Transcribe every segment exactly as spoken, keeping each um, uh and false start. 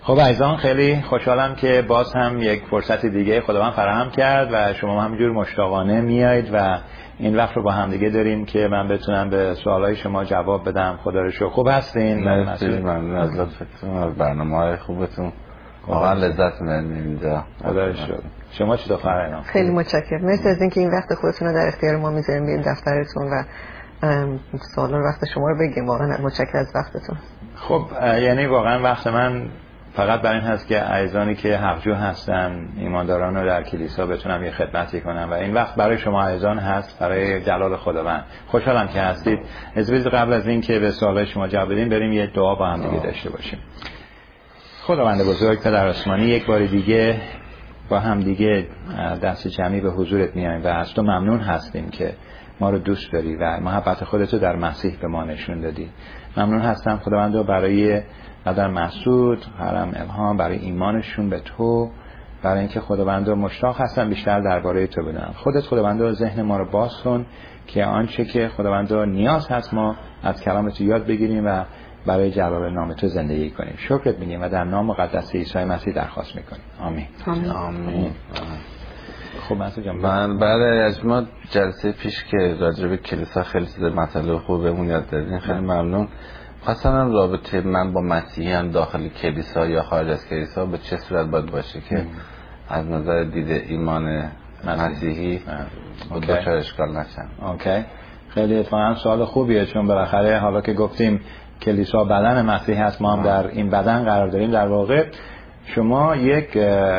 خب عزیزان، خیلی خوشحالم که باز هم یک فرصت دیگه خداوند فراهم کرد و شما همینجور مشتاقانه میایید و این وقت رو با هم دیگه داریم که من بتونم به سوالای شما جواب بدم. خدا رو شکر. خوب هستین؟ مرسی، ممنون از لطفتون، از برنامه‌های خوبتون. واقعا لذت می‌بریم اینجا. خدا رو شکر. شما چطور فراینا؟ خیلی متشکرم. مرسی از اینکه این وقت خودتون رو در اختیار ما می‌ذاریم بیاین دفترتون و سوالا رو وقت شما رو بگیم. واقعا متشکرم از وقتتون. خب یعنی واقعا وقت من فقط برای این هست که عزیزانی که حقجو هستن، ایمانداران رو در کلیسا بتونم یه خدمتی کنم و این وقت برای شما عزیزان هست، برای جلال خداوند. خوشحالم که هستید. اجازه قبل از این که به سوالای شما جواب بدیم بریم یه دعا با هم دیگه داشته باشیم. خداوند بزرگ، پدر آسمانی، یک بار دیگه با هم دیگه دست جمعی به حضورت میایم و از تو ممنون هستیم که ما رو دوست داری و محبت خودت رو در مسیح به ما نشون دادی. ممنون هستم خداوند برای قدر مسعود، هرم الهام، برای ایمانشون به تو، برای اینکه خداوند مشتاق هستن بیشتر درباره تو بدونن. خودت خداوند ذهن ما رو باز کن که آنچه که خداوند نیاز هست ما از کلام تو یاد بگیریم و برای جلال نام تو زندگی کنیم. شکرت میگیم و در نام مقدس عیسی مسیح درخواست میکنیم. آمین. آمین. آمین. خب مسعود جان، من بعد از ما جلسه پیش که راجع به کلیسا خیلی چیز مطالب خوبمون یاد دادین، خیلی ممنون. خواستم رابطه من با مسیحیان داخل کلیسا یا خارج از کلیسا به چه صورت باید باشه که ام. از نظر دید ایمان مسیحی با دوچار اشکال نشن. اوکی. خیلی اتفاقا سوال خوبیه، چون بالاخره حالا که گفتیم کلیسا بدن مسیح هست، ما هم در این بدن قرار داریم. در واقع شما یک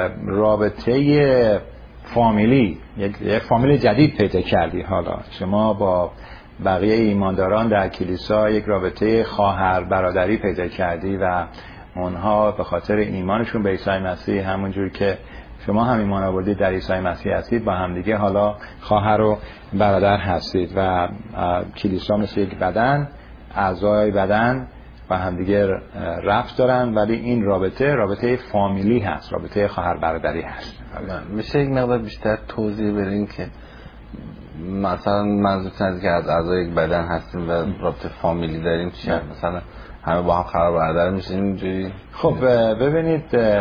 رابطه فامیلی، یک, یک فامیل جدید پیدا کردی. حالا شما با بقیه ایمانداران در کلیسا یک رابطه خواهر برادری پیدا کردی و اونها به خاطر ایمانشون به عیسی مسیح، همونجور که شما هم ایمان آوردید در عیسی مسیح هستید، با همدیگه حالا خواهر و برادر هستید و کلیسا مثل یک بدن، اعضای بدن با همدیگه ربط دارن، ولی این رابطه رابطه فامیلی هست، رابطه خواهر برادری هست. میشه یک مقدار بیشتر توضیح بدین که مثلا منظورتون از که از اعضای یک بدن هستیم و رابطه فامیلی داریم چیه؟ مثلا همه با هم خواهر برادر میشیم اینجوری؟ خب ببینید،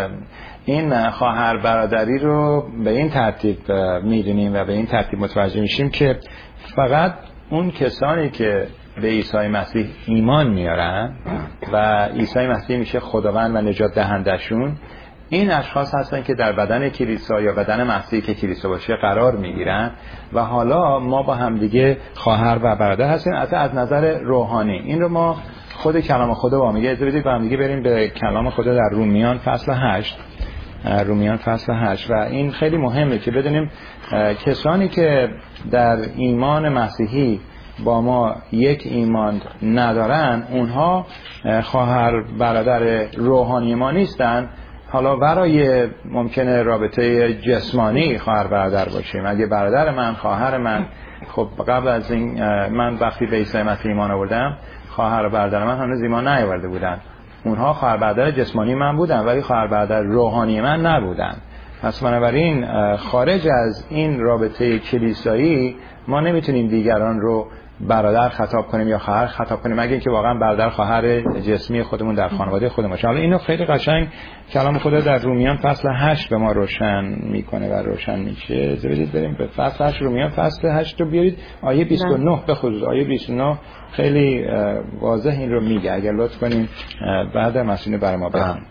این خواهر برادری رو به این ترتیب میدونیم و به این ترتیب متوجه میشیم که فقط اون کسانی که به عیسی مسیح ایمان میارن و عیسی مسیح میشه خداوند و نجات دهندشون، این اشخاص هستن که در بدن کلیسا یا بدن مسیحی که کلیسا باشه قرار میگیرن و حالا ما با هم دیگه خواهر و برادر هستیم. حتی از نظر روحانی این رو ما خود کلام خدا با میگه. اجازه بدید با هم دیگه بریم به کلام خدا در رومیان فصل هشت. رومیان فصل هشت و این خیلی مهمه که بدونیم کسانی که در ایمان مسیحی با ما یک ایمان ندارن، اونها خواهر برادر روحانی ما نیستن. حالا برای ممکنه رابطه جسمانی خواهر برادر باشیم. اگه برادر من، خواهر من، خب قبل از این من وقتی به عیسی مسیح ایمان آوردم، خواهر و برادر من هنوز ایمان نیاورده بودن. اونها خواهر برادر جسمانی من بودن ولی خواهر برادر روحانی من نبودن. پس بنابراین خارج از این رابطه کلیسایی ما نمیتونیم دیگران رو برادر خطاب کنیم یا خواهر خطاب کنیم، مگه اینکه واقعا برادر خواهر جسمی خودمون در خانواده خودمون باشه. حالا اینو خیلی قشنگ کلام خدا در رومیان فصل هشت به ما روشن میکنه و روشن میشه. اجازه بدید بریم به فصل هشت. رومیان فصل هشت رو بیارید، آیه بیست و نه به خصوص آیه بیست و نه خیلی واضح این رو میگه. اگر لطف کنین بعد مسئول برای ما بخونید.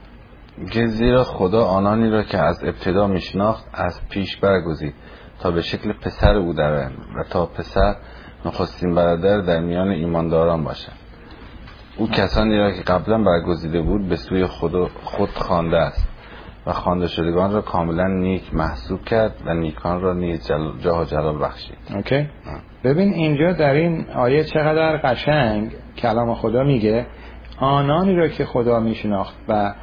که زیرا خدا آنانی را که از ابتدا میشناخت از پیش برگزید تا به شکل پسر او درآیند و تا پسر نخستین برادر در میان ایمانداران باشد. او کسانی را که قبلا برگزیده بود به سوی خود خود خوانده است و خوانده شدگان را کاملا نیک محسوب کرد و نیکان را نیز جل... جاه و جلال بخشید. اوکی. ببین اینجا در این آیه چقدر قشنگ کلام خدا میگه آنانی را که خدا میشناخت و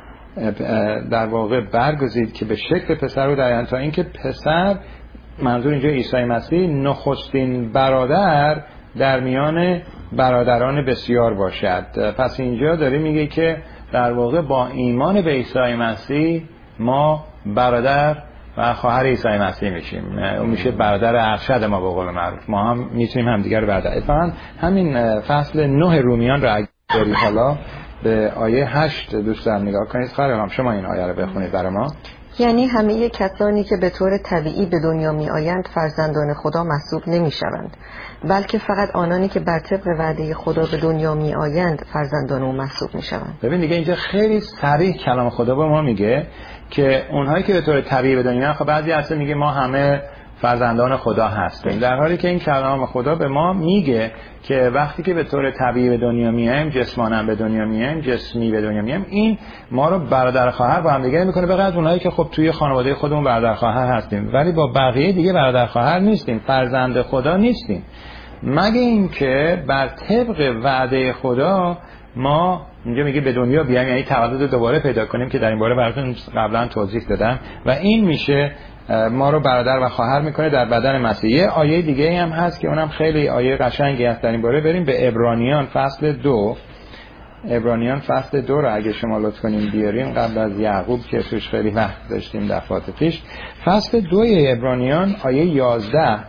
در واقع برگزید که به شکل پسر رو درآیند، تا اینکه پسر، منظور اینجا عیسی مسیح، نخستین برادر در میان برادران بسیار باشد. پس اینجا داره میگه که در واقع با ایمان به عیسی مسیح ما برادر و خواهر عیسی مسیح میشیم. اون میشه برادر ارشد ما به قول معروف. ما هم میتونیم همدیگر رو برادر. اتفاقا همین فصل نه رومیان رو اگه دارید حالا به آیه هشت دوست دارم نگاه کنید. خواهرام شما این آیه رو بخونید برای ما. یعنی همه کسانی که به طور طبیعی به دنیا می آیند فرزندان خدا محسوب نمی شوند، بلکه فقط آنانی که بر طبق وعده خدا به دنیا می آیند فرزندان او محسوب می شوند. ببین دیگه اینجا خیلی صریح کلام خدا به ما میگه که اونهایی که به طور طبیعی به دنیا، خب بعضی اصلا میگه ما همه فرزندان خدا هستیم، در حالی که این کلام خدا به ما میگه که وقتی که به طور طبیعی به دنیا میایم، جسمانم به دنیا میایم، جسمی به دنیا میایم، این ما رو برادر خواهر با هم دیگه میکنه، به غیر اونایی که خب توی خانواده خودمون برادر خواهر هستیم، ولی با بقیه دیگه برادر خواهر نیستیم، فرزند خدا نیستیم، مگه اینکه بر طبق وعده خدا ما اینجا میگه به دنیا بیایم، یعنی تولد دوباره پیدا کنیم که در این باره براتون قبلا توضیح دادم، و این میشه ما رو برادر و خواهر میکنه در بدن مسیح. یه آیه دیگه هم هست که اونم خیلی آیه قشنگی هست در این باره. بریم به عبرانیان فصل دو. عبرانیان فصل دو رو اگه شما لطف کنیم بیاریم قبل از یعقوب که توش خیلی وقت داشتیم دفعات پیش. فصل دوی عبرانیان آیه یازده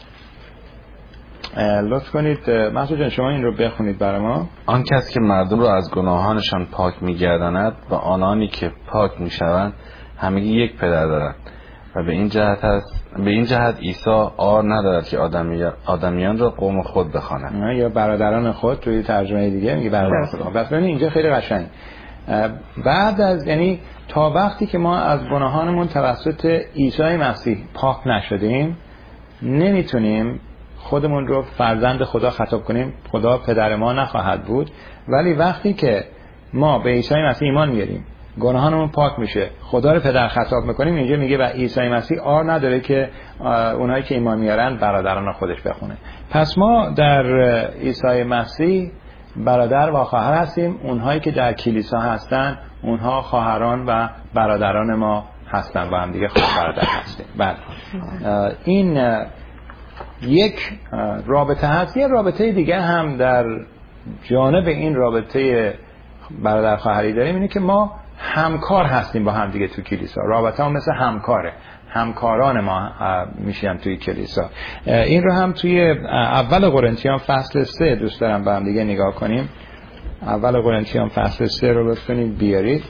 لطف کنید محسود جان شما این رو بخونید برای ما. آن کس که مردم رو از گناهانشان پاک می‌گرداند و آنانی که پاک می‌شوند همگی یک پدر دارند و به این جهت است به این جهت عیسی آر ندارد که آدمی آدمیان را قوم خود بخواند، یا برادران خود، توی ترجمه دیگه میگه برادران خود. بس ببینید اینجا خیلی قشنگ، بعد از یعنی تا وقتی که ما از گناهانمون توسط عیسی مسیح پاک نشدیم نمیتونیم خودمون رو فرزند خدا خطاب کنیم، خدا پدر ما نخواهد بود. ولی وقتی که ما به عیسی مسیح ایمان میاریم، گناهانمون پاک میشه، خدا رو پدر خطاب میکنیم، اینجا میگه و عیسی مسیح آر نداره که اونایی که ایمان میارن برادران خودش بخونه. پس ما در عیسی مسیح برادر و خواهر هستیم، اونهایی که در کلیسا هستن اونها خواهران و برادران ما هستن، با هم دیگه خواهر برادر هستیم. بعد این یک رابطه هست. یه رابطه دیگه هم در جانب این رابطه برادر خواهری داریم، اینه که ما همکار هستیم با هم دیگه تو کلیسا. رابطه هم مثل همکاره، همکاران ما میشیم توی کلیسا. این رو هم توی اول قرنتیان فصل سه دوست دارم با هم دیگه نگاه کنیم. اول قرنتیان فصل سه رو لطف کنید بیارید.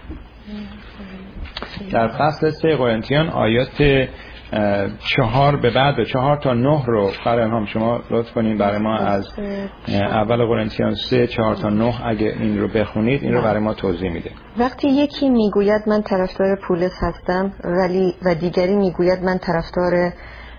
در فصل سه قرنتیان آیات چهار به بعد چهار تا نه رو فرام هم شما لطف کنید برای ما از اول قرنتیان سه چهار تا نه اگه این رو بخونید این رو برای ما توضیح میده. وقتی یکی میگوید من طرفدار پولس هستم ولی و دیگری میگوید من طرفدار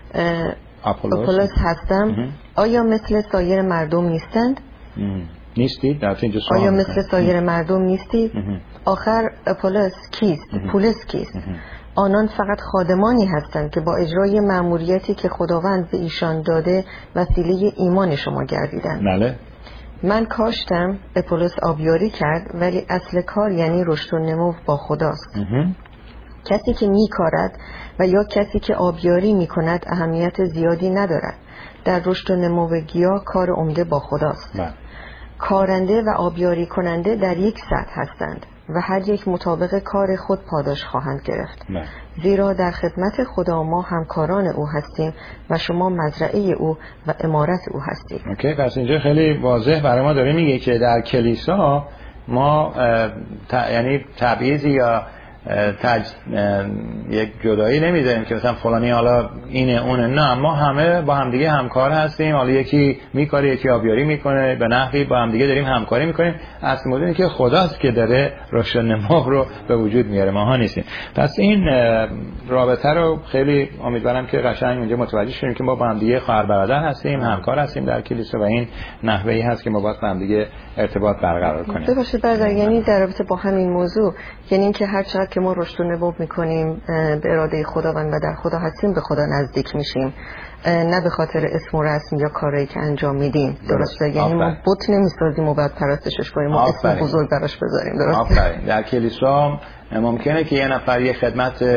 آپولوس هستم، آیا مثل سایر مردم نیستند؟ نیستید؟ در اینجا سوال آیا مثل سایر مردم نیستید؟ آخر آپولوس کیست؟ پولس کیست؟ آنان فقط خادمانی هستند که با اجرای مأموریتی که خداوند به ایشان داده وسیله ایمان شما گردیدند. بله. من کاشتم، اپولوس آبیاری کرد، ولی اصل کار یعنی رشد و نمو با خداست. کسی که می کارد و یا کسی که آبیاری می کند اهمیت زیادی ندارد. در رشد و نمو گیاه کار عمده با خداست. بله. کارنده و آبیاری کننده در یک سطح هستند و هر یک مطابق کار خود پاداش خواهند گرفت. نه. زیرا در خدمت خدا ما همکاران او هستیم و شما مزرعه او و امارت او هستید. اوکی، پس اینجا خیلی واضح برای ما داره میگه که در کلیسا ما ت... یعنی تبعیضی یا تج... یک جدایی نمیذاریم که مثلا فلانی حالا اینه اونه، نه، ما همه با همدیگه همکار هستیم. حالا یکی میکاره یکی آبیاری میکنه، به نحوی با همدیگه داریم همکاری میکنیم. اصل موضوع اینه که خداست که داره رشد و نمو رو به وجود میاره، ماها نیستیم. پس این رابطه رو خیلی امیدوارم که قشنگ اینجا متوجه شدیم که ما با همدیگه خواهر برادر هستیم، همکار هستیم در کلیسا و این نحوی هست که ما باید با همدیگه ارتباط برقرار کنیم. ببخشید برادر، یعنی در رابطه با همین موضوع، یعنی اینکه هر چقدر که ما رشد و نمو میکنیم به اراده خداوند و در خدا هستیم به خدا نزدیک میشیم، نه به خاطر اسم و رسم یا کاری که انجام میدیم. درسته؟ یعنی ما بت نمیسازیم و بعد پرستشش کنیم، ما اسم بزرگ براش بذاریم. درسته؟ آفرین. در کلیسا ممکنه که یه نفر یه خدمت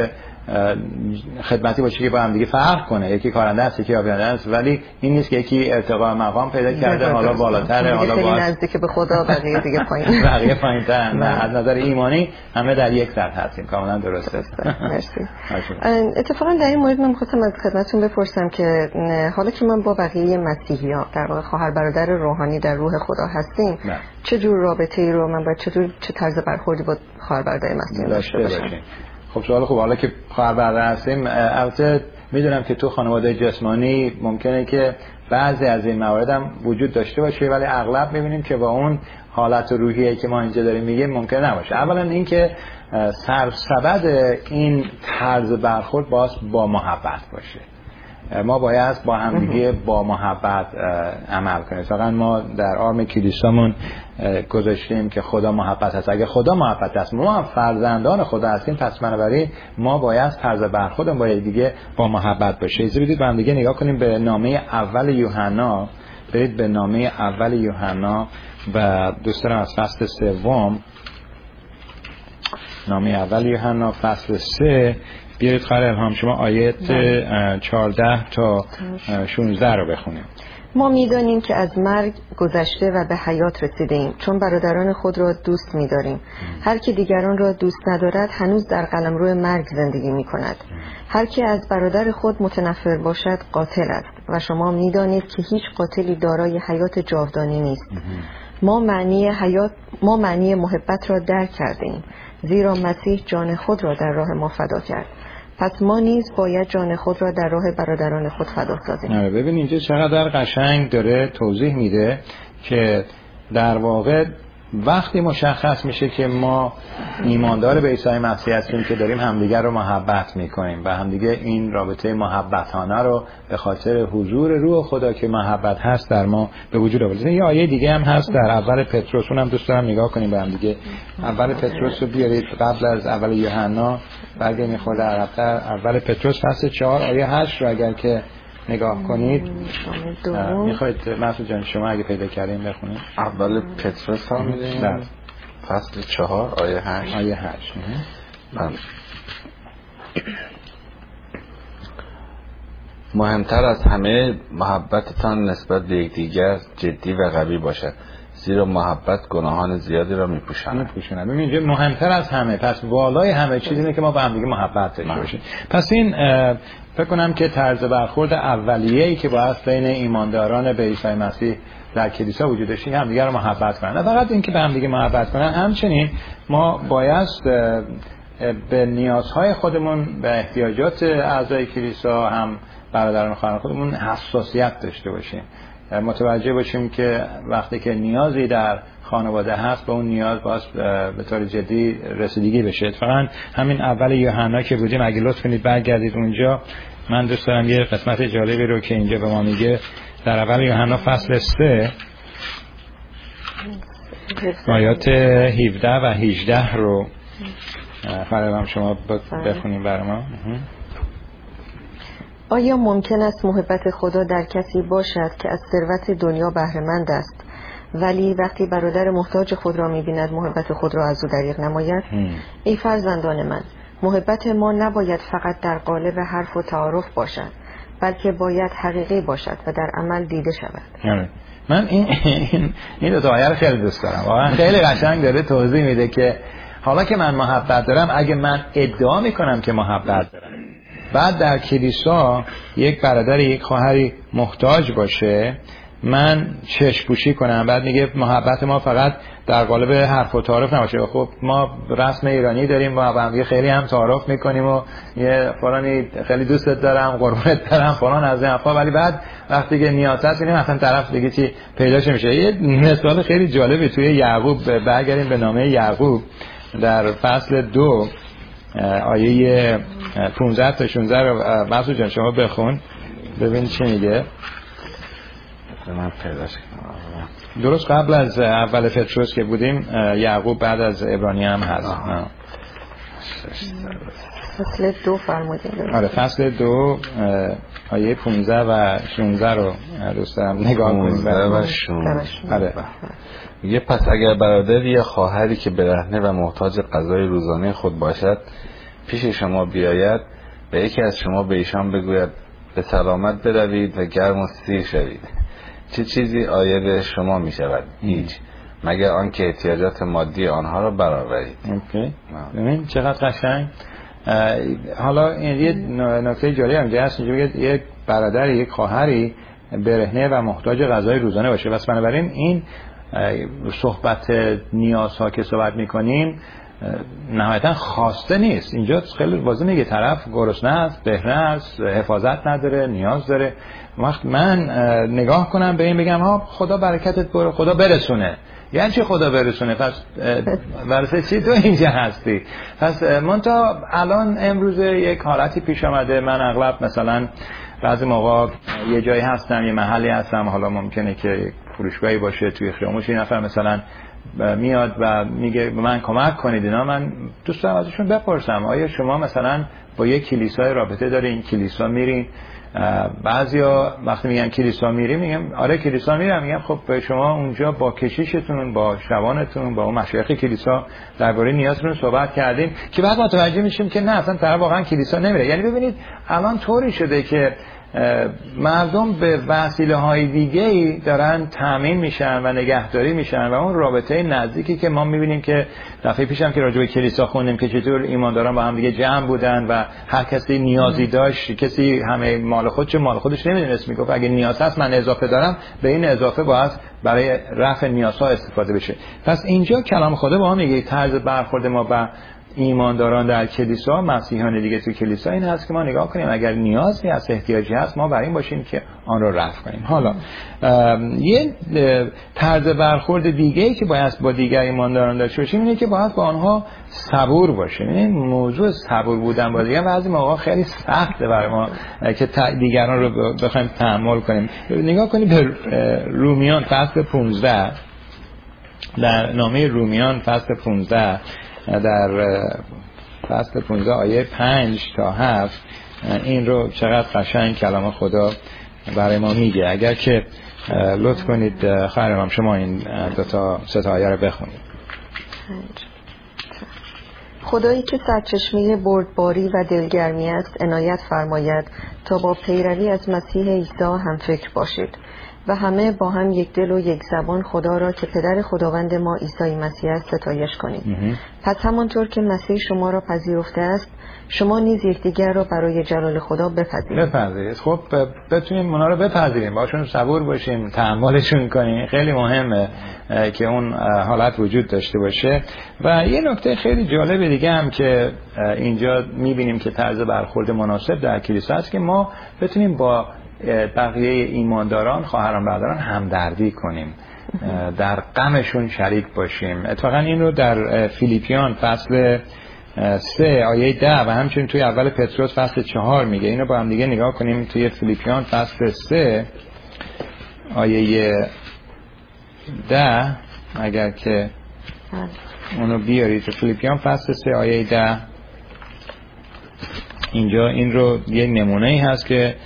خدمتی باشه که با هم دیگه فرق کنه، یکی کارنده است یکی آبیانده است، ولی این نیست که یکی ارتقا مقام پیدا کرده حالا بالاتره، حالا باز نزدیک به خدا بقیه دیگه پایین بقیه پایین‌تر. نه، از نظر ایمانی همه در یک سطح هستیم. کاملا درسته. مرسی. اتفاقا در این مورد من می‌خواستم از خدمتتون بپرسم که حالا که من با بقیه مسیحی‌ها در واقع خواهر برادر روحانی در روح خدا هستیم، چه جور رابطه‌ای رو من باید چطور چه طرز برخوردی با خواهر برادر مسیحی داشته باشم؟ خب سوال خوب. حالا که خواهر برادر هستیم، البته میدونم که تو خانواده جسمانی ممکنه که بعضی از این موارد هم وجود داشته باشه، ولی اغلب میبینیم که با اون حالت روحیه‌ای که ما اینجا داریم میگیم ممکن نباشه. اولا این که سرسبد این طرز برخورد باز با محبت باشه. ما باید با همدیگه با محبت عمل کنیم. فقط ما در آرم کلیسامون گذاشتیم که خدا محبت هست. اگه خدا محبت هست، ما هم فرزندان خدا هستیم، پس بنابراین ما باید طرز برخوردمون با دیگه با محبت باشه. اجازه بدید با هم دیگه نگاه کنیم به نامه اول یوحنا. برید به نامه اول یوحنا و دوست دارم از فصل سوم، نامه اول یوحنا فصل سه، بیارید خواهر الهام شما آیت چهارده تا شانزده رو بخونیم. ما می‌دانیم که از مرگ گذشته و به حیات رسیدیم، چون برادران خود را دوست می‌داریم. هر کی دیگران را دوست ندارد هنوز در قلمرو مرگ زندگی می‌کند. هر کی از برادر خود متنفر باشد قاتل است و شما می‌دانید که هیچ قاتلی دارای حیات جاودانی نیست. ما معنی حیات ما معنی محبت را درک کردیم، زیرا مسیح جان خود را در راه ما فدا کرد. پس ما نیز باید جان خود را در راه برادران خود فدا سازیم. آره، ببین اینجا چقدر قشنگ داره توضیح میده که در واقع وقتی مشخص میشه که ما ایماندار به عیسی مسیح هستیم که داریم همدیگر رو محبت میکنیم و همدیگه این رابطه محبتانه رو به خاطر حضور روح خدا که محبت هست در ما به وجود آورده. یه آیه دیگه هم هست در اول پتروس، اونم دوست دارم نگاه کنیم به هم دیگه. اول پتروس رو بیارید قبل از اول یوحنا، برگردید میخوره عقب‌تر. اول پتروس فصل چهار آیه هشت رو اگر که نگاه کنید، میخواید مسعود جان شما اگه پیدا کردین بخونید. اول پتروس ها میدیم فصل چهار آیه هشت. آیه هشت. مهمتر از همه محبتتان نسبت به یکدیگر جدی و قوی باشد، زیرا محبت گناهان زیادی را میپوشاند. میپوشاند. ببین اینجا مهمتر از همه، پس والای همه چیز اینه که ما با هم دیگه محبت داشته باشیم. پس این فکر کنم که طرز برخورد اولیه‌ای که باید بین ایمانداران به عیسی مسیح در کلیسا وجود داشته، هم دیگه رو محبت کنن. نه فقط این که به هم دیگه محبت کنن، همچنین ما باید به نیازهای خودمون، به احتیاجات اعضای کلیسا، هم برادران خواهران خودمون حساسیت داشته باشیم. متوجه باشیم که وقتی که نیازی در خانواده هست به اون نیاز باید به طور جدی رسیدگی بشه. اتفاقا همین اول یوحنا که بودیم، اگه لطف کنید برگردید اونجا، من دوست دارم یه قسمت جالبی رو که اینجا به ما میگه در اول یوحنا فصل سه آیات هفده و هجده رو فرام شما بخونیم برای ما. آیا ممکن است محبت خدا در کسی باشد که از ثروت دنیا بهره مند است، ولی وقتی برادر محتاج خود را می‌بیند محبت خود را از او دریغ نماید؟ ای فرزندان من، محبت ما نباید فقط در قالب حرف و تعارف باشد، بلکه باید حقیقی باشد و در عمل دیده شود. من این این این دو تا آیه رو خیلی دوست دارم. واقعا خیلی قشنگ داره توضیح میده که حالا که من محبت دارم، اگه من ادعا میکنم که محبت دارم، بعد در کلیسا یک برادر یک خواهری محتاج باشه، من چشم پوشی کنم، بعد میگه محبت ما فقط در قالب حرف و تعارف نباشه. خب ما رسم ایرانی داریم، با هم خیلی هم تعارف میکنیم و یه فلانی خیلی دوستت دارم، قربونت دارم، فلان از این حرفا، ولی بعد وقتی که نیاز هست میبینیم اصلا طرف دیگه چی پیداش نمیشه. یه مثال خیلی جالبی توی یعقوب، برگردیم به نامه یعقوب در فصل دو آیه پانزده تا شانزده رو مسعود جان شما بخون ببین چی میگه. من پیداش کنم. درست قبل از اول پتروس که بودیم، یعقوب بعد از عبرانی هم هست. فصل دو فرمودیم. آره فصل دو آیه پانزده و شانزده رو دوست دارم نگاه کنیم. پانزده و شانزده. میگه پس اگر برادری یا خواهری که برهنه و محتاج غذای روزانه خود باشد پیش شما بیاید، و یکی از شما به ایشان بگوید به سلامت بروید و گرم و سیر شوید، چه چیزی عاید شما می شود؟ هیچ، مگر آنکه احتیاجات مادی آنها را برآورید. اوکی. ببین چقدر قشنگ. حالا این یه نکته جالب هم هست، اینجوری یک برادر یک خواهری برهنه و محتاج غذای روزانه باشه، پس بنابراین این صحبت نیازها که صحبت میکنیم نهایتا خواسته نیست. اینجا خیلی واضح میگه طرف گرسنه است، برهنه است، حفاظت نداره، نیاز داره. وقت من نگاه کنم به این بگم ها خدا برکتت بره، خدا برسونه، یعنی چی خدا برسونه؟ پس برسه چی تو اینجا هستی؟ پس من تا الان امروز یک حالتی پیش آمده، من اغلب مثلا بعضی موقع یه جایی هستم، یه محلی هستم، حالا ممکنه که فروشگاهی باشه توی خیابون، این نفر مثلا میاد و میگه من کمک کنید اینا، من دوست دارم ازشون بپرسم آیا شما مثلا با یک کلیسای رابطه دارین، کلیسا میرین؟ بعضیا وقتی میگن کلیسا میریم میگم آره کلیسا میرم، میگم خب شما اونجا با کشیشتون، با شبانتون، با اون مشایخ کلیسا درباره نیازتون صحبت کردین؟ که بعد متوجه میشیم که نه اصلا طرف واقعا کلیسا نمیره. یعنی ببینید الان طوری شده که مردم به وسیله های دیگه‌ای دارن تامین میشن و نگهداری میشن و اون رابطه نزدیکی که ما میبینیم که دفعه پیشم که راجع به کلیسا خوندیم که چطور ایمانداران با هم دیگه جمع بودن و هر کسی نیازی داشت، کسی همه مال خودش مال خودش نمیدونست، میگفت اگه نیاز هست من اضافه دارم، به این اضافه باید برای رفع نیازها استفاده بشه. پس اینجا کلام خدا با هم میگه طرز برخورد ما با ایمانداران در کلیسا، مسیحیان دیگه تو کلیسا این هست که ما نگاه کنیم اگر نیازی هست، احتیاجی هست، ما برای این باشیم که آن رو رفع کنیم. حالا یه طرز برخورد دیگه‌ای که باید با دیگر ایمانداران داشته باشیم اینه که باید با آنها صبور باشیم. این موضوع صبور بودن با دیگران بعضی موقع خیلی سخته برای ما که دیگران رو بخوایم تحمل کنیم. نگاه کنیم به رومیان فصل پانزده، در نامه رومیان فصل پانزده، در فصل پانزده آیه پنج تا هفت این رو چقدر قشنگ کلام خدا برای ما میگه. اگر که لطف کنید خیر امام شما این دو تا سه تا آیه رو بخونید. خدایی که سرچشمه بردباری و دلگرمی است عنایت فرماید تا با پیروی از مسیح عیسی هم فکر باشید و همه با هم یک دل و یک زبان خدا را که پدر خداوند ما عیسی مسیح است ستایش کنید. پس همانطور که مسیح شما را پذیرفته است شما نیز یکدیگر را برای جلال خدا بپذیرید. بپذیرید. خب بتونیم اونا رو بپذیریم، باشون صبور باشیم، تحملشون کنیم. خیلی مهمه که اون حالت وجود داشته باشه. و یه نکته خیلی جالب دیگه هم که اینجا میبینیم که طرز برخورد مناسب در کلیسا است که ما بتونیم با بقیه ایمانداران، خواهران برادران همدردی کنیم، در غمشون شریک باشیم. اتفاقا این رو در فیلیپیان فصل سه آیه ده و همچنین توی اول پتروس فصل چهار میگه. اینو با هم دیگه نگاه کنیم. توی فیلیپیان فصل سه آیه ده اگر که اونو بیارید، فیلیپیان فصل سه آیه ده، اینجا این رو یه نمونه ای هست که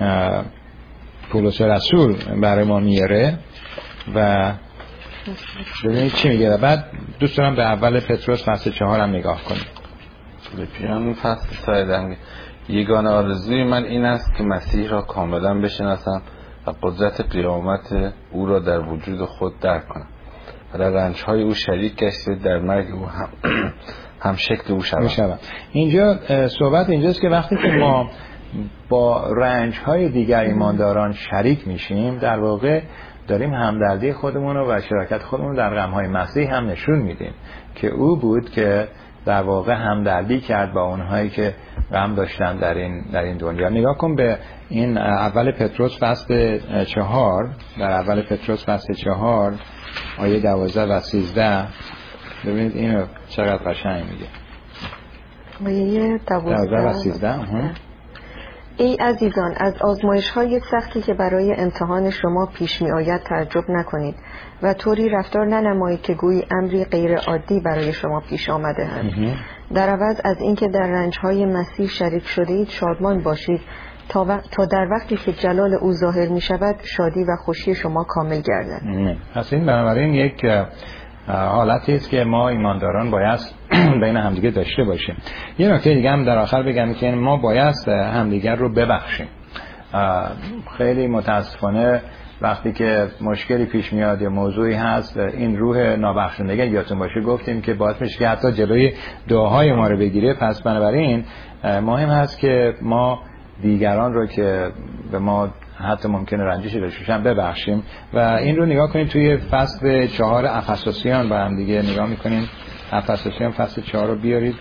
پولس رسول برای ما میاره و ببینید چی میگه. و بعد دوست دارم به اول پتروس فصل چهار هم نگاه کنیم. فیلیپیان فصل سه ده، یگانه آرزوی من این است که مسیح را کاملا بشناسم و قدرت قیامت او را در وجود خود درک کنم و در رنجهای او شریک گشته در مرگ او هم هم شکل او شوم. اینجا صحبت اینجاست که وقتی که ما با رنج‌های دیگر ایمانداران شریک میشیم، در واقع داریم همدردی خودمون و شراکت خودمون در غم‌های مسیح هم نشون میدیم که او بود که در واقع همدردی کرد با اونهایی که غم داشتن در این در این دنیا. نگاه کن به این اول پتروس فصل چهار، در اول پتروس فصل چهار آیه دوازده و سیزده، ببینید اینو چقدر قشنگ میگه. آیه دوازده و سیزده. ای عزیزان، از آزمایش‌های سختی که برای امتحان شما پیش می آید تعجب نکنید و طوری رفتار ننمایید که گویی امری غیر عادی برای شما پیش آمده است. در عوض از اینکه در رنج‌های مسیح شریک شدید شادمان باشید تا, و... تا در وقتی که جلال او ظاهر می شود شادی و خوشی شما کامل گردد. پس این بنابراین یک حالتی است که ما ایمانداران باید بین همدیگه داشته باشیم. یه نکته دیگه هم در آخر بگم که ما باید همدیگر رو ببخشیم. خیلی متاسفانه وقتی که مشکلی پیش میاد یا موضوعی هست، این روح نابخشندگی یادتون باشه گفتیم که باعث میشه که حتی جلوی دعاهای ما رو بگیره. پس بنابراین مهم هست که ما دیگران رو که به ما حتی ممکنه رنجشی داشتن ببخشیم. و این رو نگاه کنید توی فصل چهار افسوسیان با هم دیگه نگاه میکنیم. افسوسیان فصل چهار رو بیارید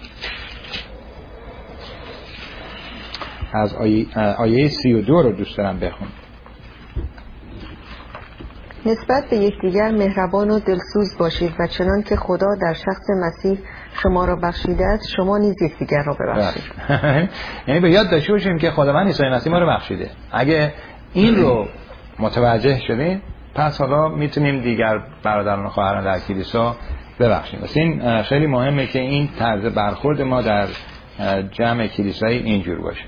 از آیه, آیه سی و دو رو دوست دارم بخونم. نسبت به یکدیگر مهربان و دلسوز باشید و چنان که خدا در شخص مسیح شما را بخشیده است شما نیز یکدیگر را ببخشید. یعنی به یاد داشته باشیم که خداوند عیسی مسیح ما رو بخشیده. اگه این رو متوجه شدیم پس حالا میتونیم دیگر برادران و خواهران در کلیسا ببخشیم. واسه این خیلی مهمه که این طرز برخورد ما در جمع کلیسایی اینجور باشه.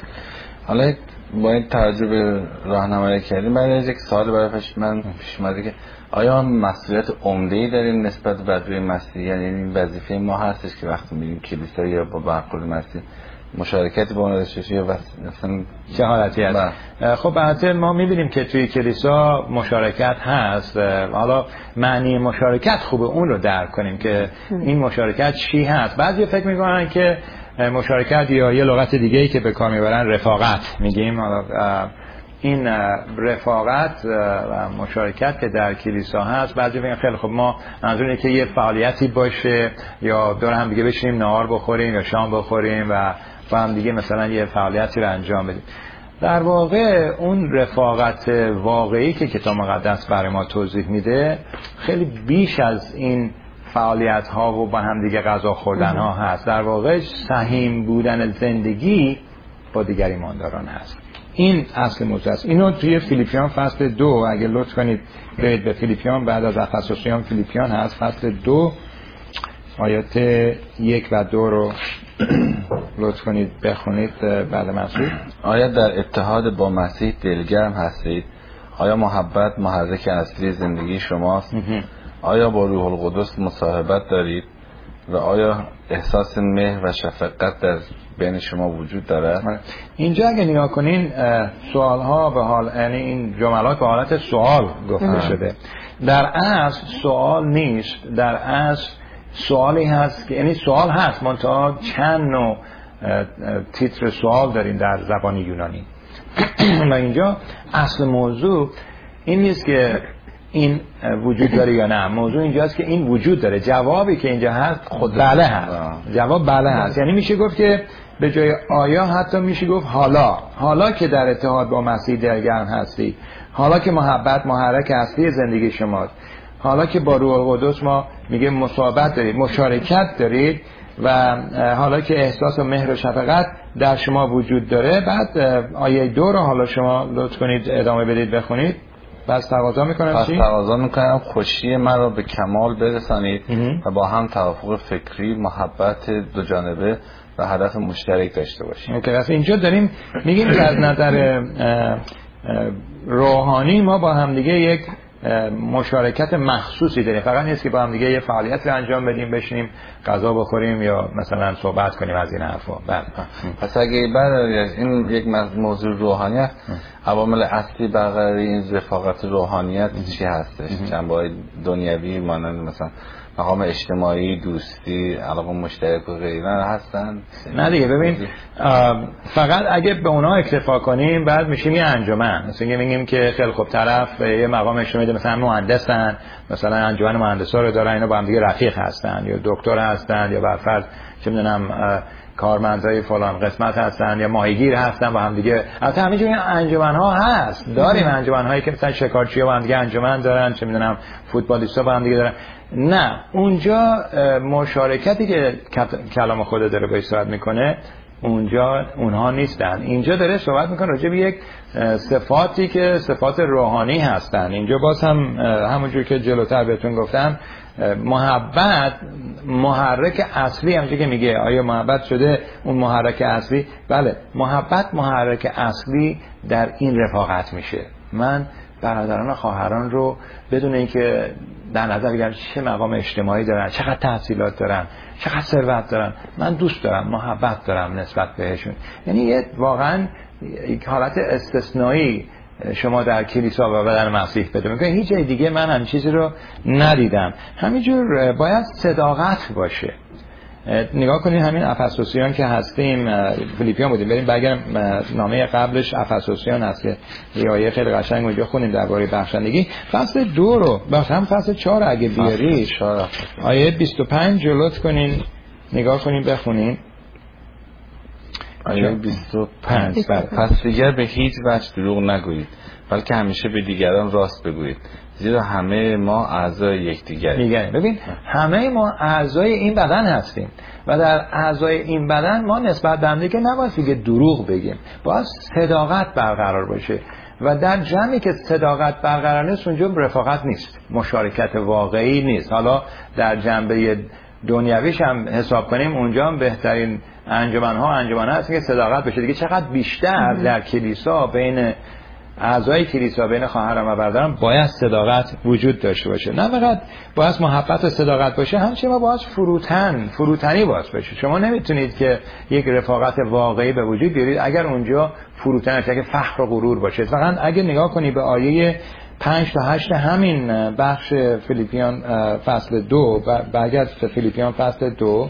حالا با این تجربه راهنمایی کردیم، بعد یک سوال برای پیش من پیش اومده که آیا مسئولیت عمده‌ای داریم نسبت به روی مسیح؟ یعنی این وظیفه ما هستش که وقتی میریم کلیسا یا با برخورد مسیح مشارکتی با اون داشته باشیم یا مثلا چه حالتی هست؟ خب البته ما می‌بینیم که توی کلیسا مشارکت هست. حالا معنی مشارکت خوبه اون رو درک کنیم که این مشارکت چی هست. بعضی فکر می‌کنن که مشارکت یا یه لغت دیگه‌ای که به کار میبرن رفاقت میگیم. این رفاقت و مشارکت که در کلیسا هست بعضی میگن خیلی خب ما منظور اینه که یه فعالیتی باشه یا دور هم دیگه بشینیم نهار بخوریم یا شام بخوریم و با هم دیگه مثلا یه فعالیتی رو انجام بدیم. در واقع اون رفاقت واقعی که کتاب مقدس برای ما توضیح میده خیلی بیش از این فعالیت ها و با هم دیگه غذا خوردن ها هست. در واقع سهیم بودن زندگی با دیگر ایمانداران هست. این اصل موضوع است. اینو توی فیلیپیان فصل دو اگه لطف کنید برید به فیلیپیان، بعد از افسوسیان فیلیپیان هست، فصل دو آیات یک و دو رو لطف کنید بخونید بعد مسیح. آیا در اتحاد با مسیح دلگرم هستید؟ آیا محبت محرک اصلی زندگی شماست؟ آیا با روح القدس مصاحبت دارید؟ و آیا احساس مهر و شفقت در بین شما وجود دارد؟ اینجا اگه نگاه کنین سوال ها به حال، یعنی این جملات به حالت سوال گفته شده. در اصل سوال نیست، در اصل سوالی هست که یعنی سوال هست منتها چند نوع تیتر سوال داریم در زبان یونانی. و اینجا اصل موضوع این نیست که این وجود داره یا نه، موضوع اینجاست که این وجود داره. جوابی که اینجا هست خود بله هست. جواب بله هست. یعنی میشه گفت که به جای آیا حتی میشه گفت حالا حالا که در اتحاد با مسیح دلگرم هستی، حالا که محبت محرک اصلی زندگی شماست، حالا که با روح القدس ما میگه مصاحبت دارید، مشارکت دارید و حالا که احساس و مهر و شفقت در شما وجود داره. بعد آیه دو رو حالا شما لطف کنید ادامه بدید بخونید. پس تقاضا میکنم پس چی؟ تقاضا میکنم خوشی من را به کمال برسانید و با هم توافق فکری، محبت دو جانبه و هدف مشترک داشته باشیم. اوکی، پس اینجا داریم میگیم که از نظر روحانی ما با هم دیگه یک مشارکت مخصوصی داریم. فقط نیست که با هم دیگه یه فعالیت رو انجام بدیم، بشینیم غذا بخوریم یا مثلا صحبت کنیم از این حرفا. پس اگه بعد این یک موضوع روحانی است، عوامل اصلی برقراری این رفاقت روحانیت چی هستش؟ جنبه‌های دنیوی مانند مثلا مقام اجتماعی، دوستی، علاقه مشترک و غیره هستن؟ نه دیگه، ببین فقط اگه به اونا اکتفا کنیم بعد میشیم یه انجمن. مثلا میگیم که خیلی خوب طرف یه مقام اجتماعی مثلا مهندسن، مثلا انجمن مهندسا رو دارن، اینا با هم دیگه رفیق هستن یا دکتر هستن یا برفرض چه میدونم کارمندای فلان قسمت هستن یا ماهیگیر هستن با هم دیگه. البته همه جای انجمن ها هست، داریم انجمن هایی که مثلا شکارچی‌ها با هم دیگه انجمن دارن، چه میدونم فوتبالیستا با هم دیگه دارن. نه، اونجا مشارکتی که کلام خدا داره باهاش صحبت میکنه اونجا اونها نیستن. اینجا داره صحبت میکنه راجع به یک صفاتی که صفات روحانی هستن. اینجا باز هم همونجور که جلوتر بهتون گفتم محبت محرک اصلی، همونجور که میگه آیا محبت شده اون محرک اصلی؟ بله، محبت محرک اصلی در این رفاقت میشه. من برادران و خواهران رو بدون اینکه در نظر بگیرم چه مقام اجتماعی دارن، چقدر تحصیلات دارن، چقدر ثروت دارن، من دوست دارم، محبت دارم نسبت بهشون. یعنی یه واقعا یک حالت استثنایی شما در کلیسا و بدن مسیح بده میگه هیچ جای دیگه من هم چیزی رو ندیدم. همینجور باید صداقت باشه. نگاه کنید همین افسوسیان که هستیم، فیلیپیان بودیم، بریم برگردیم نامه قبلش افسوسیان هست که یه آیه خیلی قشنگ اونجا خونیم درباره بخشندگی. فصل دو رو بخش هم فصل چهار اگه بیاری آیه بیست و پنج جلوت کنین نگاه کنین بخونین. آیه بیست و پنج پس دیگر به هیچ وجه دروغ نگویید بلکه همیشه به دیگران راست بگویید زیرا همه ما اعضای یکدیگریم. ببین همه ما اعضای این بدن هستیم و در اعضای این بدن ما نسبت به هم دیگه نباید دیگه دروغ بگیم، باید صداقت برقرار باشه و در جمعی که صداقت برقرار نیست اونجا رفاقت نیست، مشارکت واقعی نیست. حالا در جنبه دنیویش هم حساب کنیم اونجا هم بهترین انجمن‌ها انجمن‌ها هست که صداقت بشه دیگه. چقدر بیشتر در کلیسا بین اعضای کلیسا بین خواهران و برادران باید صداقت وجود داشته باشه. نه فقط باید محبت و صداقت باشه، همچنین ما باید فروتن فروتنی باید باشه. شما نمیتونید که یک رفاقت واقعی به وجود بیارید اگر اونجا فروتن باشه، اگه فخر و غرور باشه. فقط اگه نگاه کنی به آیه پنج تا هشت همین بخش فیلیپیان فصل دو، برگرد به فیلیپیان فصل دو،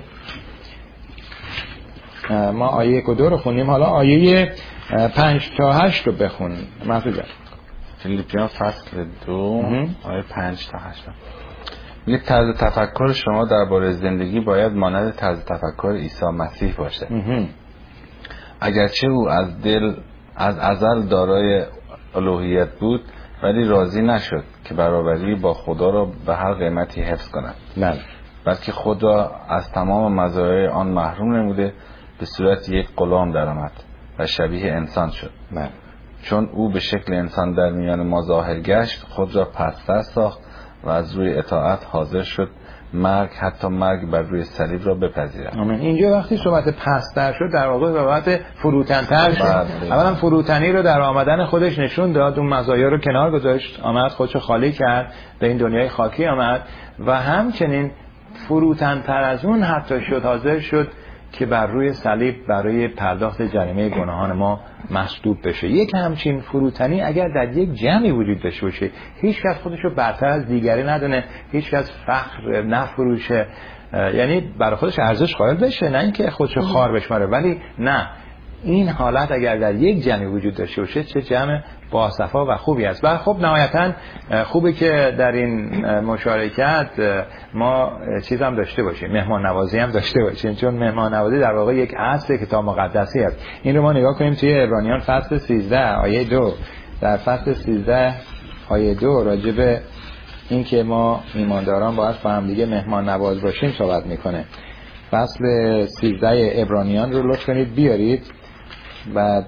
ما آیه یک و دو رو خونیم، حالا آیه پنج تا هشت رو بخون محمود جان. فیلیپیان فصل دو آیه پنج تا هشت میگه طرز تفکر شما درباره زندگی باید مانند طرز تفکر عیسی مسیح باشه. اگرچه او از دل از ازل دارای الوهیت بود ولی راضی نشد که برابری با خدا را به هر قیمتی حفظ کند، نه بلکه خود را از تمام مزایای آن محروم نموده به صورت یک غلام درآمد و شبیه انسان شد. نه. چون او به شکل انسان در میان ما ظاهر گشت خود را پست‌تر ساخت و از روی اطاعت حاضر شد مرگ، حتی مرگ بر روی صلیب را بپذیرد. آمین. اینجا وقتی صحبت پست‌تر شد در واقع صحبت فروتن‌تر شد. اولا فروتنی رو در آمدن خودش نشون داد، اون مزایا رو کنار گذاشت، آمد خودش خالی کرد، به این دنیای خاکی آمد و همچنین فروتن‌تر از اون حتی شد، حاضر شد که بر روی صلیب برای پرداخت جریمه گناهان ما مصلوب بشه. یک همچین فروتنی اگر در یک جمعی وجود داشته باشه، هیچ کس خودش رو برتر از دیگری ندونه، هیچ کس فخر نفروشه، یعنی برای خودش ارزش قائل بشه، نه اینکه خودش رو خوار بشماره، ولی نه، این حالت اگر در یک جمعی وجود داشته باشه چه جمع باصفا و خوبی است. و خب نهایتا خوبه که در این مشارکت ما چیز هم داشته باشیم، مهمان نوازی هم داشته باشیم، چون مهمان نوازی در واقع یک اصل کتاب مقدسی است. این رو ما نگاه کنیم توی عبرانیان فصل سیزده آیه دو، در فصل سیزده آیه دو راجع به این که ما ایمانداران باید با هم دیگه مهمان نواز باشیم صحبت میکنه. فصل سیزده عبرانیان رو لطف کنید بیارید، بعد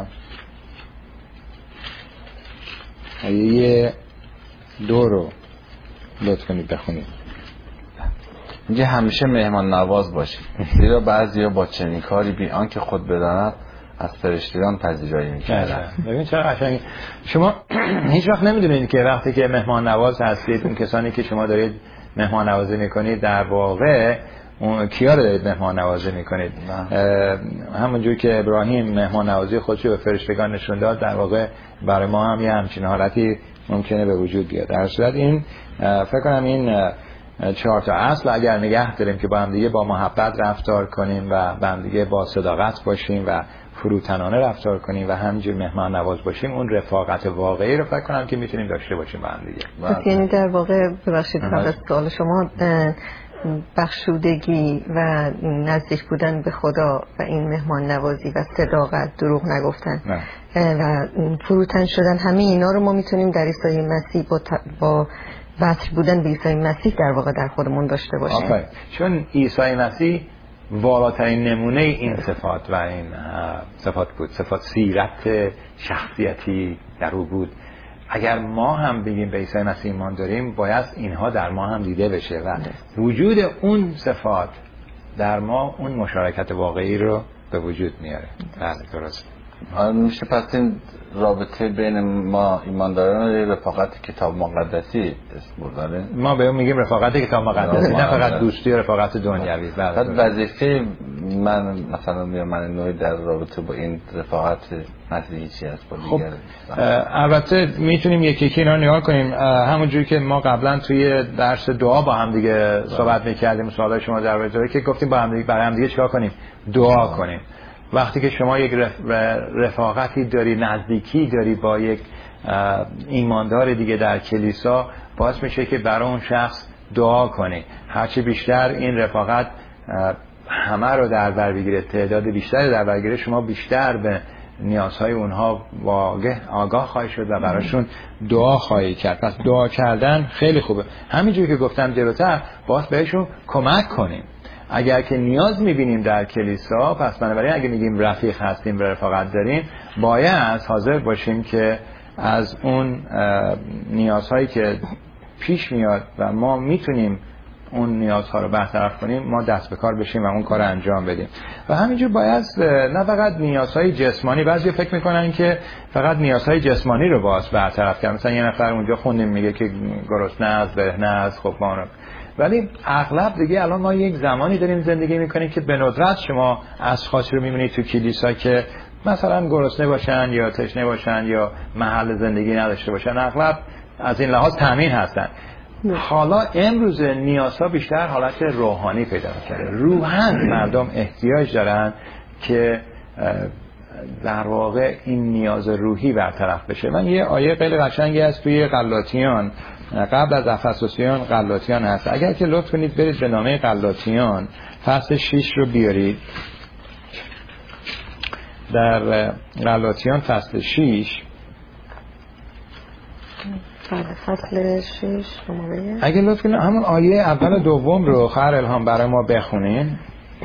آیه دو رو لطف کنید بخونید. میگه همیشه مهمان نواز باشید زیرا بعضیا با چنین کاری بی آنکه خود بداند از فرشتگان پذیرایی می‌کردند. ببین چرا قشنگ. شما هیچ وقت نمیدونید که وقتی که مهمان نواز هستید، اون کسانی که شما دارید مهمان نوازی میکنید در واقع اون کیا رو دارید مهمان نوازی میکنید؟ همونجور که ابراهیم مهمان نوازی خودش به فرشتگان نشون داد، در واقع برای ما هم یه همچین حالتی ممکنه به وجود بیاد. در صورت این فکر کنم این چهار تا اصل اگر نگه داریم که با هم دیگه با محبت رفتار کنیم و با هم دیگه با صداقت باشیم و فروتنانه رفتار کنیم و همینجور مهمان نواز باشیم، اون رفاقت واقعی رو فکر کنم که میتونیم داشته باشیم با هم دیگه. پس یعنی در واقع ببخشید قبل از سوال شما، بخشودگی و نزدیک بودن به خدا و این مهمان نوازی و صداقت، دروغ نگفتن نه. و فروتن شدن، همه اینا رو ما میتونیم در عیسی مسیح با, ت... با وصل بودن به عیسی مسیح در واقع در خودمون داشته باشیم. آفرین. چون عیسی مسیح والاترین نمونه این صفات و این صفات بود، صفات سیرت شخصیتی در او بود. اگر ما هم بگیم به عیسی مسیح ایمان داریم، باید اینها در ما هم دیده بشه و وجود اون صفات در ما اون مشارکت واقعی رو به وجود میاره. بله درست. میشه پس این رابطه بین ما ایمانداران رفاقت کتاب مقدسی اسم برداره؟ ما به اون میگیم رفاقت کتاب مقدسی، نه فقط دوستی و رفاقت دنیوی. بعد وظیفه من مثلا من نوعی در رابطه با این رفاقت مسیحی چی هست با دیگر؟ خب البته میتونیم یکی یکی اینا نگاه کنیم. همونجوری که ما قبلا توی درس دعا با هم دیگه صحبت میکردیم، سوالای شما در رابطه که گفتیم با هم دیگه برای هم دیگه چیکار کنیم؟ دعا کنیم. وقتی که شما یک رفاقتی داری، نزدیکی داری با یک ایماندار دیگه در کلیسا، باعث میشه که برای اون شخص دعا کنی. هرچی بیشتر این رفاقت همه رو در بر بگیره، تعداد بیشتری در بر بگیره، شما بیشتر به نیازهای اونها واقع آگاه خواهی شد و براشون دعا خواهی کرد. پس دعا کردن خیلی خوبه. همینجوری که گفتم جلوتر، باز بهشون کمک کنیم. اگر که نیاز میبینیم در کلیسا، پس بنابراین اگه میگیم رفیق هستیم و رفاقت داریم، باید حاضر باشیم که از اون نیازهایی که پیش میاد و ما میتونیم اون نیازها رو برطرف کنیم، ما دست به کار بشیم و اون کار رو انجام بدیم. و همینجور باید نه فقط نیازهای جسمانی، بعضی فکر میکنن که فقط نیازهای جسمانی رو باید برطرف کنیم. مثلا یه نفر اونجا خوندیم میگه که گرسنه است، برهنه است، خب ما رو، ولی اغلب دیگه الان ما یک زمانی داریم زندگی میکنیم که به ندرت شما اشخاصی رو میبینید تو کلیسا که مثلا گرسنه باشن یا تشنه باشن یا محل زندگی نداشته باشن. اغلب از این لحاظ تامین هستن. حالا امروز نیازها بیشتر حالت روحانی پیدا کرده. روحاً مردم احتیاج دارن که در واقع این نیاز روحی برطرف بشه. من یه آیه خیلی قشنگی هست توی غلاطیان، قبل از افسوسیان غلاطیان هست. اگر که لطف کنید برید به نامه غلاطیان فصل شش رو بیارید. در غلاطیان فصل شش، فصل شش شماره، اگه لطف کنید همون آیه اول و دوم رو خواهر الهام برای ما بخونین.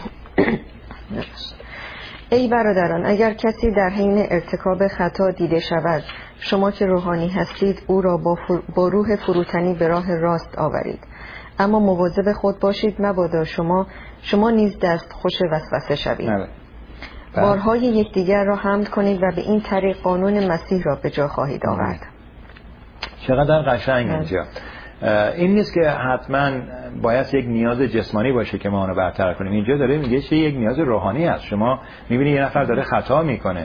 ای برادران، اگر کسی در حین ارتکاب خطا دیده شود، شما که روحانی هستید او را با, فر... با روح فروتنی به راه راست آورید. اما مواظب خود باشید مبادا شما شما نیز دست خوش وسوسه شوید. نه. بارهای یکدیگر را حمد کنید و به این طریق قانون مسیح را به جا خواهید آورد. چقدر قشنگ اینجا. این نیست که حتما باید یک نیاز جسمانی باشه که ما اونو برطرف کنیم. اینجا داره میگه چه یک نیاز روحانی هست. شما میبینی یه نفر داره خطا میکنه،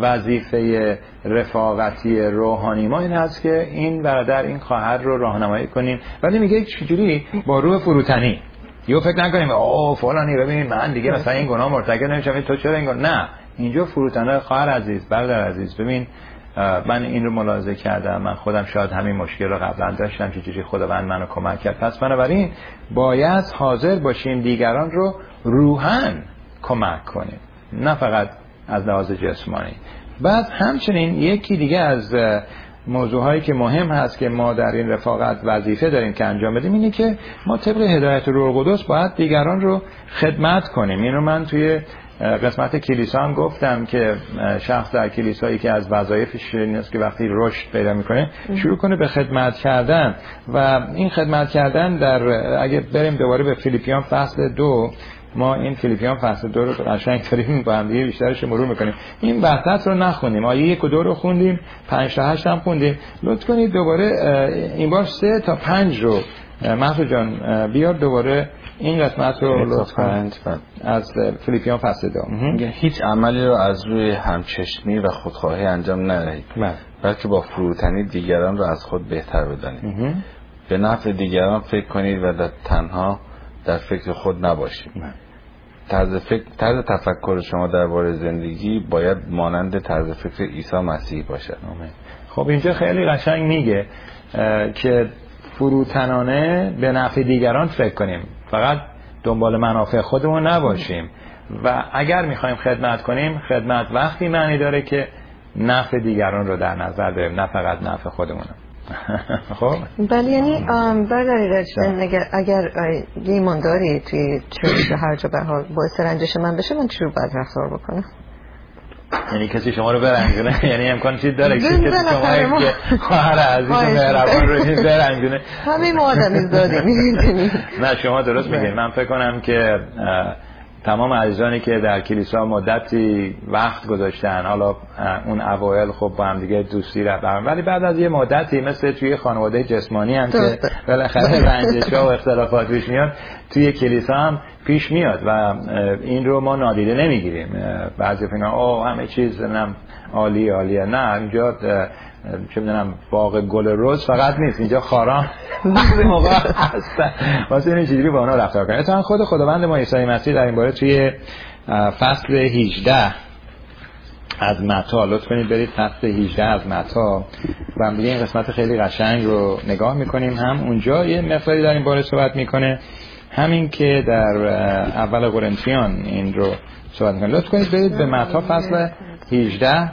وظیفه رفاقتی روحانی ما این هست که این برادر این خواهر رو راهنمایی کنیم. ولی میگه چجوری؟ با روح فروتنی. یهو فکر نکنیم اوه فلانی ببین من دیگه مثلا این گناه مرتکب نمیشم، تو چرا این گناه؟ نه، اینجا فروتنی. خواهر عزیز، برادر عزیز، ببین من این رو ملاحظه کردم، من خودم شاید همین مشکل رو قبلا داشتم، چجوری خداوند منو کمک کرد. پس بنابراین باید حاضر باشیم دیگران رو روحاً کمک کنیم، نه فقط از لحاظ جسمانی. بعد همچنین یکی دیگه از موضوعهایی که مهم هست که ما در این رفاقت وظیفه داریم که انجام بدیم اینه که ما طبق هدایت روح القدس باید دیگران رو خدمت کنیم. این رو من توی قسمت کلیسا هم گفتم که شخص در کلیسایی که از وظایفش نیست که وقتی رشد پیدا میکنه شروع کنه به خدمت کردن. و این خدمت کردن در اگه بریم دوباره به فیلیپیان فصل دو، ما این فیلیپیان فصل دو رو قشنگ داریم با هم دیگه بیشترش مرور میکنیم. این وحدت رو نخوندیم، آیه یک و دو رو خوندیم، پنج تا هشت هم خوندیم. لطف کنید دوباره این بار سه تا پنج رو محمود جان بیار دوباره این قسمت رو لطفاً از فیلیپیان فصل دو. هیچ عملی رو از روی همچشمی و خودخواهی انجام ندهید، بلکه با فروتنی دیگران رو از خود بهتر بدانید. به نفع دیگران فکر کنید و در تنها در فکر خود نباشید. طرز فکر طرز تفکر شما درباره زندگی باید مانند طرز فکر عیسی مسیح باشد. خب اینجا خیلی قشنگ میگه که فروتنانه به نفع دیگران فکر کنیم، فقط دنبال منافع خودمون نباشیم. و اگر میخوایم خدمت کنیم، خدمت وقتی معنی داره که نفع دیگران رو در نظر داریم، نه فقط نفع خودمون. خب بله، یعنی برداری رجبن اگر, اگر یه ایمانداری توی چرچ هر جا به حال باعث رنجش من بشه، من چی رو باید رفتار بکنم؟ یعنی کسی شما رو برنگونه؟ یعنی امکان چیز داره که کسی شما که خواهر عزیز و مهربان رو برنگونه؟ همه ما آدمی زادیم. نه شما درست میگید. من فکر کنم که تمام عزیزانی که در کلیسا مدتی وقت گذاشتن، حالا اون اوایل خب با هم دیگه دوستی رفتن، ولی بعد از یه مدتی مثل توی خانواده جسمانی هم که بالاخره رنجش‌ها و اختلافات پیش میاد، توی کلیسا هم پیش میاد و این رو ما نادیده نمیگیریم. بعضی فینا اوه همه چیز نم عالی عالیه، نه اینجا چه میدونم باغ گل رز فقط نیست، اینجا خارام بعضی موقع هستن، واسه این چجوری با اونا رفتار کنیم. اتفاقا خود خداوند ما عیسی مسیح در این باره توی فصل هجده از متی، لطف کنید برید فصل هجده از متی و هم دیگه این قسمت خیلی قشنگ رو نگاه میکنیم. هم اونجا یه مقداری در این باره صحبت میکنه، همین که در اول قرنتیان این رو صحبت میکنه. لطف کنید برید به متی فصل هجده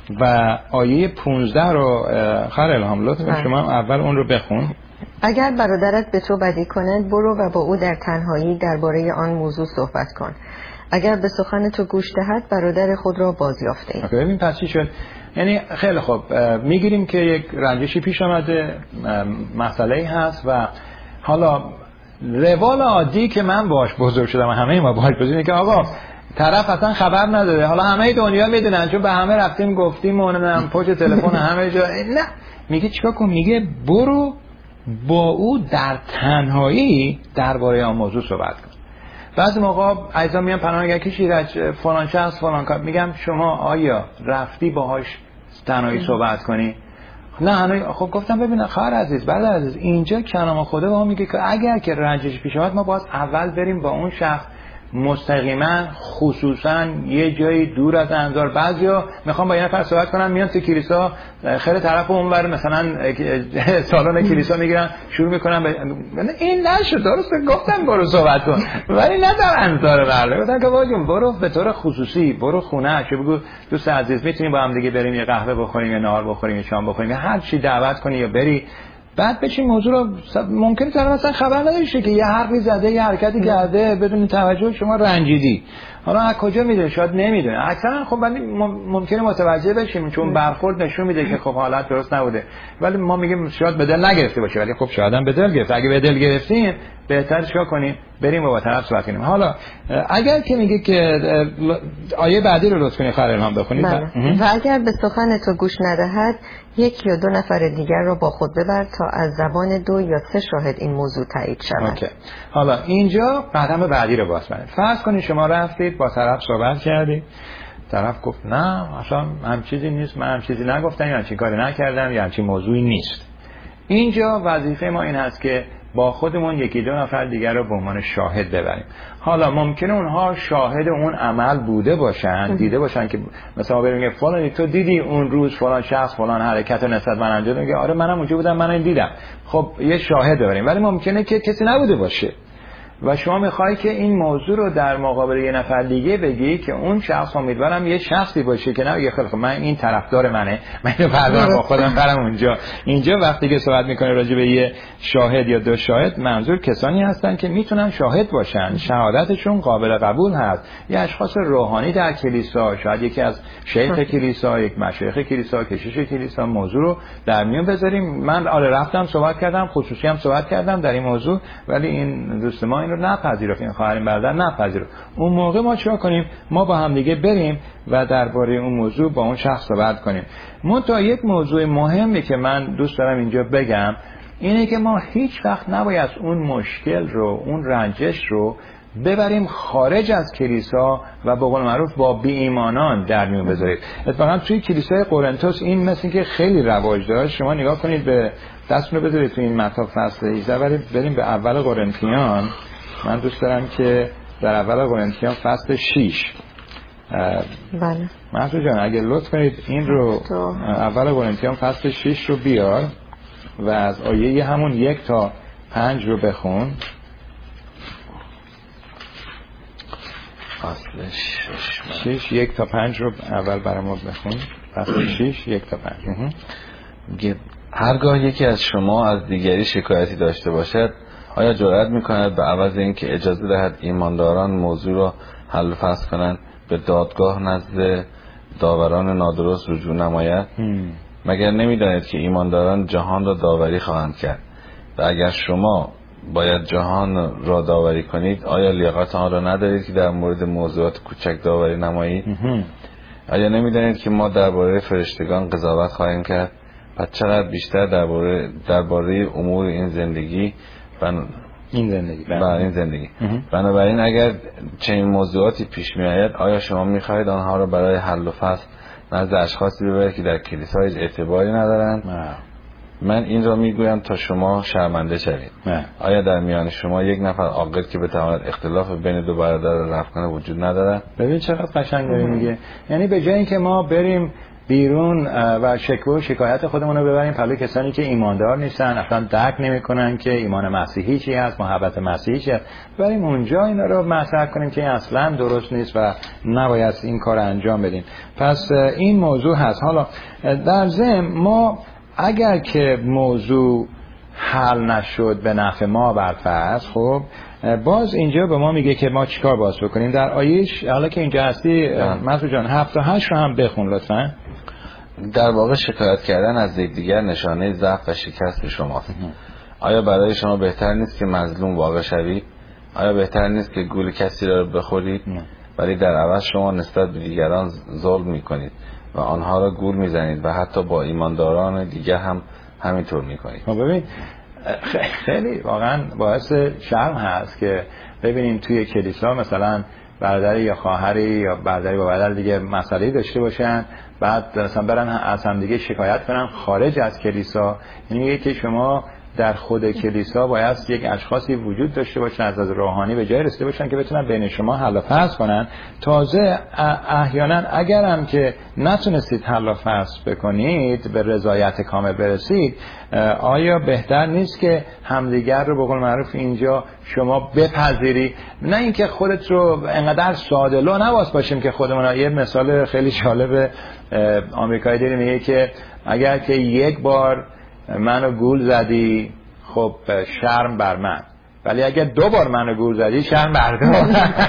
و آیه پانزده رو خیر الهام لطف کنید شما اول اون رو بخون. اگر برادرت به تو بدی کند برو و با او در تنهایی درباره آن موضوع صحبت کن. اگر به سخن تو گوش دهد برادر خود را بازیافته ای. ببین پس چی شد؟ یعنی خیلی خوب میگیریم که یک رنجشی پیش آمده، مسئله‌ای هست و حالا روال عادی که من باش بزرگ شدم و همه ما باش بزرگ که آقا طرف اصلا خبر نداره، حالا همه دنیا میدونن چون به همه رفتیم گفتیم و نمیدونم پشت تلفن همه جا، نه میگه چیکار کن؟ میگه برو با او در تنهایی درباره آن موضوع صحبت کن. بعضی موقع عزیزان میان پناهگاه کشید فلان شخص فلان کار، میگم شما آیا رفتی باهاش تنهایی صحبت کنی؟ نه هنوز. خب گفتم ببین خواهر عزیز برادر عزیز، اینجا کلام خدا به ما میگه که اگر که رنجش پیش اومد ما باید اول بریم با اون شخص مستقیما، خصوصا یه جایی دور از انظار. بعضیا میخوام با یه نفر صحبت کنن میان تو کلیسا، خیلی طرف اونور مثلا سالن کلیسا میگیرن شروع میکنن ب... این نشد، درسته گفتم برو صحبت کن ولی نه در انظار بله. گفتن که واجون برو به طور خصوصی، برو خونه چه بگو دوست عزیز میتونیم با هم دیگه بریم یه قهوه بخوریم یا نهار بخوریم یا شام بخوریم یا هر چی دعوت کنی یا بری، بعد بچین موضوع رو ممکنه طرف مثلا خبر نداشته که یه حرفی زده یه حرکتی کرده بدون توجه شما رنجیدی. حالا از کجا میدونه؟ شاید نمیدونه. اکثرا خب ولی ممکنه متوجه بشیم چون برخورد نشون میده که خب حالت درست نبوده، ولی ما میگیم شاید به دل نگرفته باشه، ولی خب شاید هم به دل گرفته. اگه به دل گرفتین بهتر چیکار کنیم؟ بریم با طرف صحبت کنیم. حالا اگر که میگه که آیه بعدی رو لطف کنید خیر الهام بخونید. و اگر به سخن تو گوش ندهد یک یا دو نفر دیگر را با خود ببر تا از زبان دو یا سه شاهد این موضوع تایید شود. اوکی. حالا اینجا قدم بعدی رو باز کنید. فرض کنید شما رفتید با طرف صحبت کردید، طرف گفت نه اصلا هم چیزی نیست، من هم چیزی نگفتم یا همچین کاری نکردم یا همچین موضوعی نیست. اینجا وظیفه ما این هست که با خودمون یکی دو نفر دیگر رو به عنوان شاهد ببریم. حالا ممکنه اونها شاهد اون عمل بوده باشن، دیده باشن که مثلا بریم که فلانی تو دیدی اون روز فلان شخص فلان حرکت رو نسبت من انجام داد، آره منم اونجا بودم من این دیدم. خب یه شاهد ببریم. ولی ممکنه که کسی نبوده باشه و شما میخوای که این موضوع رو در مقابل یه نفر دیگه بگی که اون شخص امیدوارم یه شخصی باشه که نه یه خیلی خب من این طرفدار منه، من اینو بردارم با خودم برم اونجا. اینجا وقتی که صحبت میکنه راجع به یه شاهد یا دو شاهد، منظور کسانی هستن که میتونن شاهد باشن، شهادتشون قابل قبول هست. یه اشخاص روحانی در کلیسا، شاید یکی از شیخ کلیسا، یک مشایخ کلیسا، کشیش کلیسا، موضوع رو در میون بذاریم. من آره رفتم صحبت کردم، خصوصی هم صحبت کردم در این موضوع، ولی این دوست ما این رو نپذیرفت، این خواهرین برادر نپذیرفت. اون موقع ما چیکار کنیم؟ ما با هم دیگه بریم و درباره اون موضوع با اون شخص صحبت کنیم. منتها یک موضوع مهمی که من دوست دارم اینجا بگم اینه که ما هیچ وقت نباید اون مشکل رو، اون رنجش رو ببریم خارج از کلیسا و به قول معروف با بی ایمانان در میون بذارید. اتفاقا توی کلیسای قرنتوس این مثل که خیلی رواج داشت. شما نگاه کنید، به دستتون رو بذارید تو این متی فصل هجده بریم به اول قرنتیان. من دوست دارم که در اول قرنتیان فصل شش. بله محسود جان اگه لطف کنید این رو اول قرنتیان فصل شش رو بیار و از آیه همون یک تا پنج رو بخون. فصل شش شش یک تا پنج رو اول برای ما بخون. فصل شش یک تا پنج. هرگاه یکی از شما از دیگری شکایتی داشته باشد آیا جرأت می‌کند به عوض اینکه اجازه دهد ایمانداران موضوع را حل و فصل کنند به دادگاه نزد داوران نادرست رجوع نماید؟ مگر نمی‌دانید که ایمانداران جهان را داوری خواهند کرد؟ و اگر شما باید جهان را داوری کنید، آیا لیاقت آن را ندارید که در مورد موضوعات کوچک داوری نمایید؟ آیا نمی‌دانید که ما درباره فرشتگان قضاوت خواهیم کرد؟ پس چقدر بیشتر درباره درباره امور این زندگی بن... این زندگی بر این زندگی بنابراین اگر چنین موضوعاتی پیش می‌آید، آیا شما می‌خواهید آنها را برای حل و فصل نزد اشخاصی ببرید که در کلیسا هیچ اعتباری ندارند؟ نه. من این را میگویم تا شما شرمنده شوید. نه. آیا در میان شما یک نفر عاقل که بتواند اختلاف بین دو برادر را رفع کنه وجود ندارد؟ ببین چقدر قشنگ داره میگه. یعنی به جای اینکه ما بریم بیرون و شکوه و شکایت خودمون رو ببریم پلوی کسانی که ایماندار نیستن، اصلا درک نمی‌کنن که ایمان مسیحی چی هست، محبت مسیحی چی هست، بریم اونجا اینا رو مطرح کنیم که اصلا درست نیست و نباید این کار انجام بدیم. پس این موضوع هست. حالا در ضمن ما اگر که موضوع حل نشد به نفع ما برفرض، خب باز اینجا به ما میگه که ما چیکار باز بکنیم. در آیش حالا که اینجا هستی مسعود جان هفت و هشت رو هم بخون لطفا. در واقع شکایت کردن از یکدیگر نشانه ضعف و شکست شماست. آیا برای شما بهتر نیست که مظلوم واقع شوید؟ آیا بهتر نیست که گول کسی را بخورید؟ ولی در عوض شما نسبت به دیگران ظلم میکنید و آنها را گول میزنید و حتی با ایمانداران دیگه هم همینطور میکنید. خب ببین خیلی واقعا باعث شرم هست که ببینیم توی کلیسا مثلا برادری یا خواهری یا برادری با برادر دیگه مسئله داشته باشن، بعد مثلا برن از هم دیگه شکایت کنن خارج از کلیسا. یعنی میگه که شما در خود کلیسا باید یک اشخاصی وجود داشته باشن از از روحانی به جای رسیده باشن که بتونن بین شما حل و فصل کنن. تازه احیانا اگر هم که نتونستید حل و فصل بکنید، به رضایت کامل برسید، آیا بهتر نیست که همدیگر رو به قول معروف اینجا شما بپذیری؟ نه اینکه خودت رو انقدر ساده لو نواس باشیم که خودمون. یه مثال خیلی جالب آمریکایی داریم میگه که اگر که یک بار منو گول زدی خب شرم بر من، ولی اگه دو بار منو گول زدی شرم بر تو.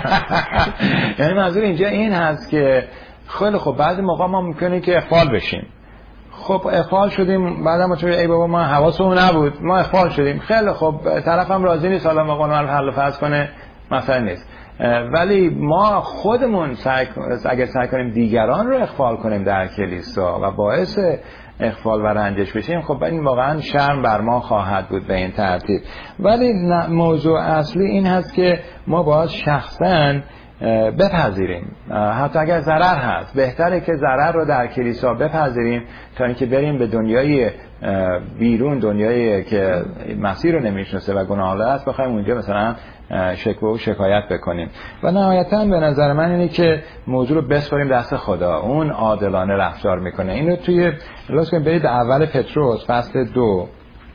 یعنی منظور اینجا این هست که خیلی خب بعضی موقع ما ممکنه که اخفال بشیم. خب اخفال شدیم، بعدم تو ای بابا ما حواسمون نبود، ما اخفال شدیم. خیلی خب طرفم راضی نیست، حالا ما قانون حل و فصل کنه مثلا نیست، ولی ما خودمون سعی اگر سعی کنیم دیگران رو اخفال کنیم در کلیسا و باعث اخفال و رنجش بشیم، خب این واقعا شرم بر ما خواهد بود به این ترتیب. ولی موضوع اصلی این هست که ما باید شخصا بپذیریم، حتی اگر ضرر هست بهتره که ضرر رو در کلیسا بپذیریم تا اینکه بریم به دنیای بیرون، دنیایی که مسیح رو نمیشناسه و گناه‌آلود است، بخوایم اونجا مثلا شکوه و شکایت بکنیم. و نهایتاً به نظر من اینه که موضوع رو بسپاریم دست خدا، اون عادلانه رفتار میکنه. اینو توی لطفاً کنید برید اول پتروس فصل دو.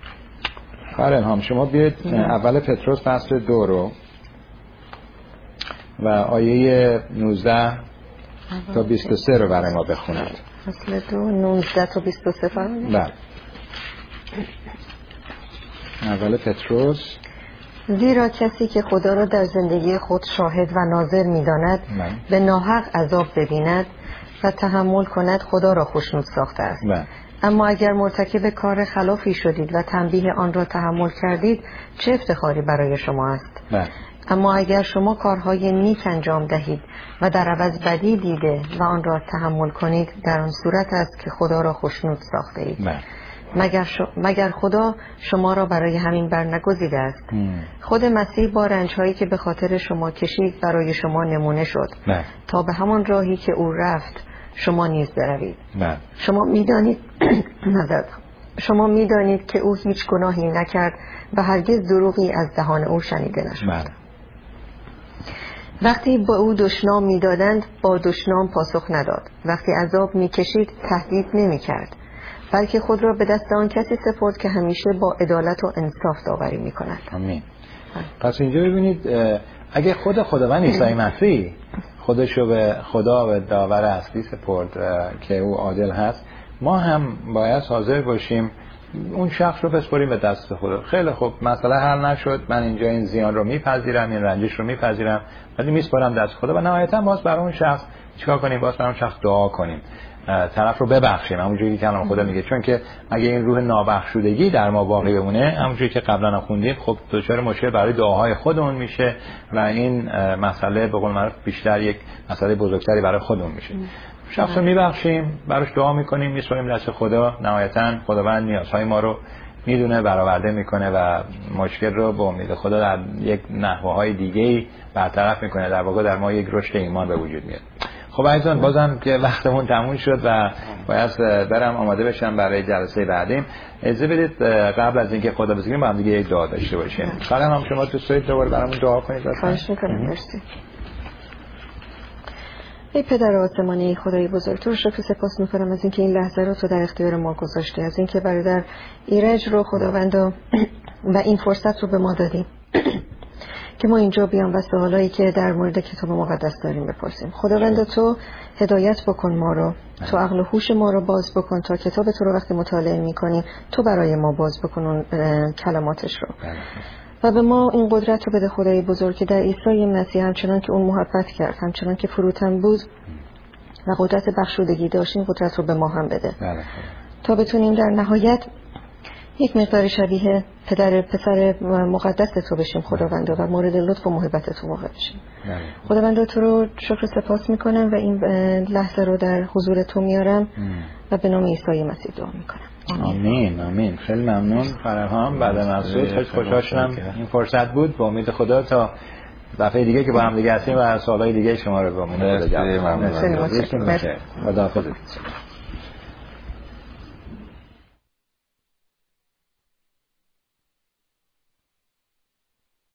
کارن هم شما بیاید اول پتروس فصل دو رو و آیه نوزده تا بیست و سه رو برای ما بخونید. فصل دو نوزده تا بیست و سه فرمایید. بله. اول پتروس. زیرا کسی که خدا را در زندگی خود شاهد و ناظر می‌داند به ناحق عذاب ببیند و تحمل کند، خدا را خوشنود ساخته است. بله. اما اگر مرتکب کار خلافی شدید و تنبیه آن را تحمل کردید، چه افتخاری برای شما است. بله. اما اگر شما کارهای نیک انجام دهید و در عوض بدی دیده و آن را تحمل کنید، در آن صورت است که خدا را خوشنود ساخته اید. بله. مگر, ش... مگر خدا شما را برای همین برنگزیده است. مم. خود مسیح با رنجهایی که به خاطر شما کشید برای شما نمونه شد. بله. تا به همان راهی که او رفت شما نیز بروید. بله. شما میدانید شما میدانید که او هیچ گناهی نکرد و هرگز دروغی از دهان او شنیده نشد. بله. وقتی با او دشنام میدادند با دشنام پاسخ نداد، وقتی عذاب میکشید تهدید نمیکرد، بلکه خود را به دست آن کسی سپرد که همیشه با عدالت و انصاف داوری میکند. آمین. پس اینجا ببینید اگه خود خداوند عیسی مسیح خودش رو به خدا و داور اصلی سپرد که او عادل هست، ما هم باید حاضر باشیم اون شخص رو بسپاریم به دست خدا. خیلی خوب مسئله حل نشد، من اینجا این زیان رو میپذیرم، این رنجش رو میپذیرم، ولی میسپارم دست خدا و نهایتا باز برای اون شخص چیکار کنیم؟ باز برای اون شخص دعا کنیم. طرف رو ببخشیم، همونجوری که کلام خدا میگه. چون که اگه این روح نابخشودگی در ما باقی بمونه، همونجوری که قبلا خوندیم، خب دچار مشکل برای دعاهای خودمون میشه و این مسئله به قول معروف بیشتر یک مسئله بزرگتری برای خودمون میشه. شخص رو میبخشیم، براش دعا میکنیم، میسپاریم دست خدا. نهایتا خداوند نیازهای ما رو میدونه، برآورده میکنه و مشکل رو به امید خدا در یک نحوهای دیگه‌ای برطرف میکنه. در واقع در ما یک رشد ایمان به وجود میاد. خب عزیزان، بازم که وقتمون تموم شد و باید برم آماده بشم برای جلسه بعدیم. اجازه بدید قبل از اینکه خدا بسپاریم با هم دیگه یک دعا داشته باشیم. خواهرم هم شما دوست دارید دوباره برامون دعا کنید؟ خواهش میکنم. مرسی. ای پدر آسمانی، خدای بزرگ، تو رو شکر سپاس میکنم از اینکه این لحظه رو تو در اختیار ما گذاشتی، از اینکه برادر ایرج رو خداوند و این فرصت رو به ما دادیم که ما اینجا بیام و سوالایی که در مورد کتاب مقدس داریم بپرسیم. خداوند تو هدایت بکن ما رو، تو عقل و هوش ما رو باز بکن تا کتاب تو رو وقتی مطالعه میکنیم تو برای ما باز بکن اون کلماتش رو و به ما این قدرت رو بده خدای بزرگ که در عیسی مسیح همچنان که اون محبت کرد، همچنان که فروتن بود و قدرت بخشودگی داشت، این قدرت رو به ما هم بده تا بتونیم در نهایت یک مقدار شبیه پدر پسر مقدس تو بشیم خداوند و مورد لطف و محبت تو واقع بشیم. خداوند تو رو شکر سپاس میکنم و این لحظه رو در حضور تو میارم و به نام عیسی مسیح دعا میکنم. آمین آمین. خیلی ممنون فرهام. بعد مسعود خیلی خوشحال شدم این فرصت بود. با امید خدا تا دفعه دیگه که با هم دیگه هستیم و سوالای دیگه شما رو به امید خدا جواب میدم. مرسی. خداحافظ.